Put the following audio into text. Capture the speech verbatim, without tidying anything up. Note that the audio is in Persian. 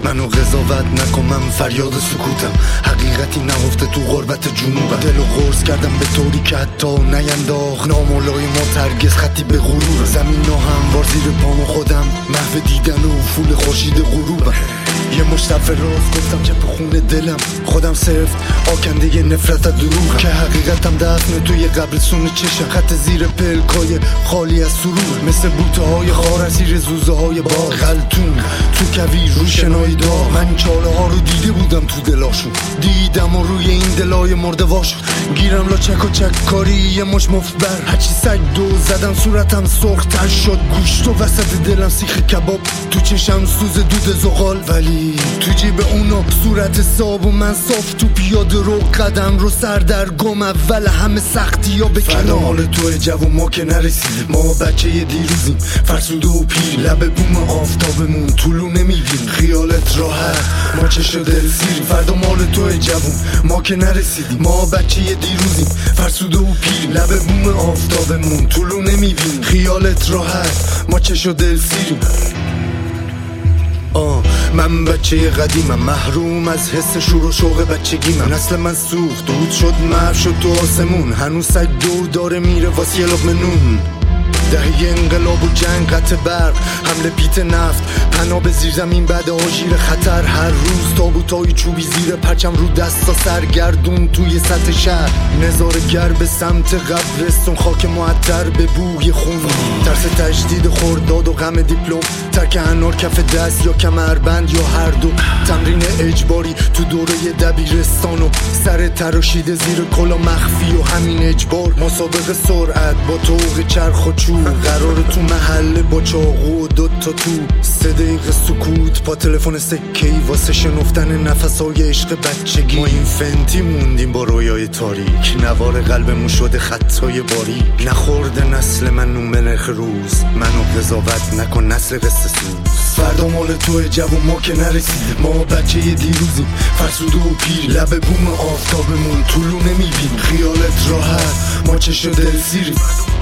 منو قضاوت نکن، من فریاد سکوتم، حقیقتی نهفته تو غربت جنوبم. دل و قرص کردم به طوری که حتی نینداخت نامولای ما ترگز خطی به غرور. زمین ها هموار زیر پامو خودم محو دیدن و فول خورشید غروبم. یه مشتف راست گفتم که خون دلم خودم سفت آکنده یه نفرت از دروغ، که حقیقتم دفنه توی قبرستون چشم، خط زیر پلکای خالی از سرور. مثل بوته های خار اسیر زوزه های باغ، غلطون تو کویر رو شنای داغ. من چاله ها رو دیده بودم تو دلاشون، دیدم و روی این دلای مرده واشون. گیرم لا چک و چک کاری یه مش مفبر، هرچی سگ دو زدم صورتم سرختر شد. گوشت و وسط دلم سیخ کباب، تو چشم سوز دود زغال، ولی تو جیب اونا صورت صاحب و من صاف. تو پیاده رو قدم رو سر در گم، اول همه سختی ها به کنار. حال تو جوون ما که نرسیدیم، ما بچه یه دیروزیم فرسوده و پیر. لب بوم آفتابمون طولو نمیبین، خیالت راحت ما چشم دل سیریم. فردا مال تو جوون ما که نرسیدیم، ما بچه یه دیروزیم فرسوده و پیر. لب بوم آفتابمون طولو نمیبین، خیالت راحت ما چشم دل سیریم. آه من بچه قدیمم، محروم از حس شور و شوق بچگیمم. نسل من سوخت دود شد محو شد تو آسمون، هنوز سگ دور داره میره واسه یه لقمه نون. دهه انقلاب و جنگ قطع برق، حمله پیت نفت، پناه به زیر زمین بعد آژیر خطر. هر روز تابوتای چوبی زیر پرچم رو دستا سرگردون توی سطح شهر. نظاره‌گر به سمت قبرستون، خاک معطر به بوی خون. ترس تجدید خرداد و غم دیپلم، ترک انار کف دست یا کمربند یا هر دو. تمرین اجباری تو دوره دبیرستان و سر تراشیده زیر کلا مخفی و همین اجبار. مسابقه سرعت با طوق چرخ و چوب، قرار تو محله با چاقو و دوتا تو. سه دقیقه سکوت با تلفن سکه‌ای واسه شنفتن نفسای عشق بچگی. ما این فنتی موندیم با رویای تاریک، نوار قلبمون شده خطای باریک. نخورده نسل من نومنخ روز، منو قضاوت نکن نسل قصه سوز. فردا مال تو جوون ما که نرسیدیم، ما بچه یه دیروزیم فرسوده و پیر. لب بوم آفتابمون طولو نمیبین، خیالت راحت ما چشم دل سیریم.